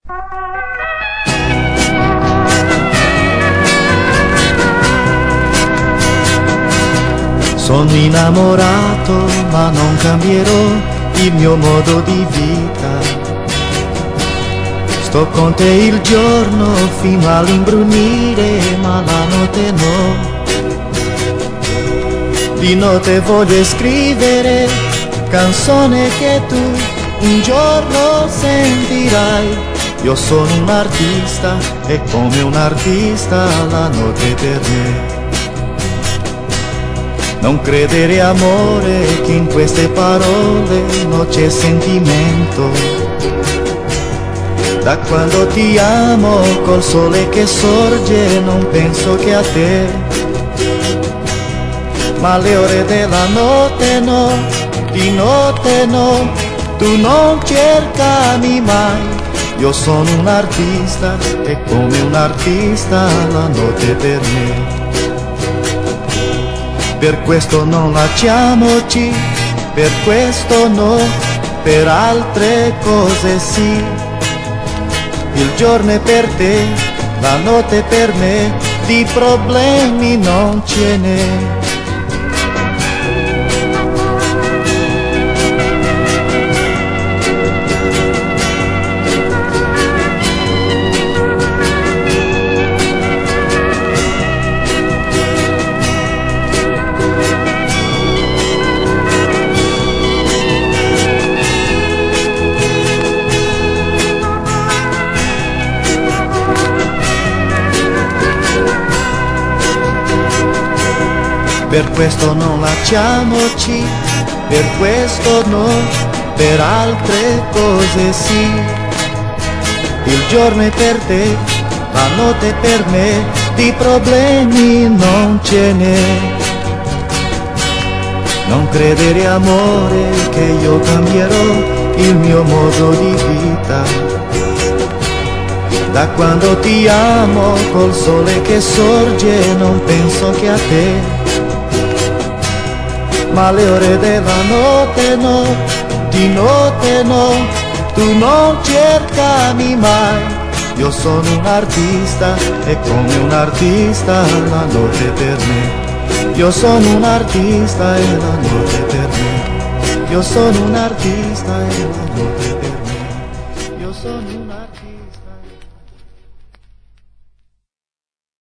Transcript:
Sono innamorato, ma non cambierò il mio modo di vita. Sto con te il giorno fino all'imbrunire, ma la notte no. Di notte voglio scrivere canzone che tu un giorno sentirai. Io sono un artista e come un artista la notte per me. Non credere amore che in queste parole non c'è sentimento. Da quando ti amo col sole che sorge non penso che a te. Ma le ore della notte no, di notte no, tu non cercami mai. Io sono un artista e come un artista la notte per me. Per questo non lasciamoci, per questo no, per altre cose sì. Il giorno è per te, la notte è per me, di problemi non ce n'è. Per questo non lasciamoci, per questo no, per altre cose sì. Il giorno è per te, la notte è per me, di problemi non ce n'è. Non credere amore che io cambierò il mio modo di vita. Da quando ti amo col sole che sorge non penso che a te. Ma le ore della notte no, di notte no, tu non cercami mai. Io sono un artista e come un artista la notte è per me. Io sono un artista e la notte è per me. Io sono un artista e la notte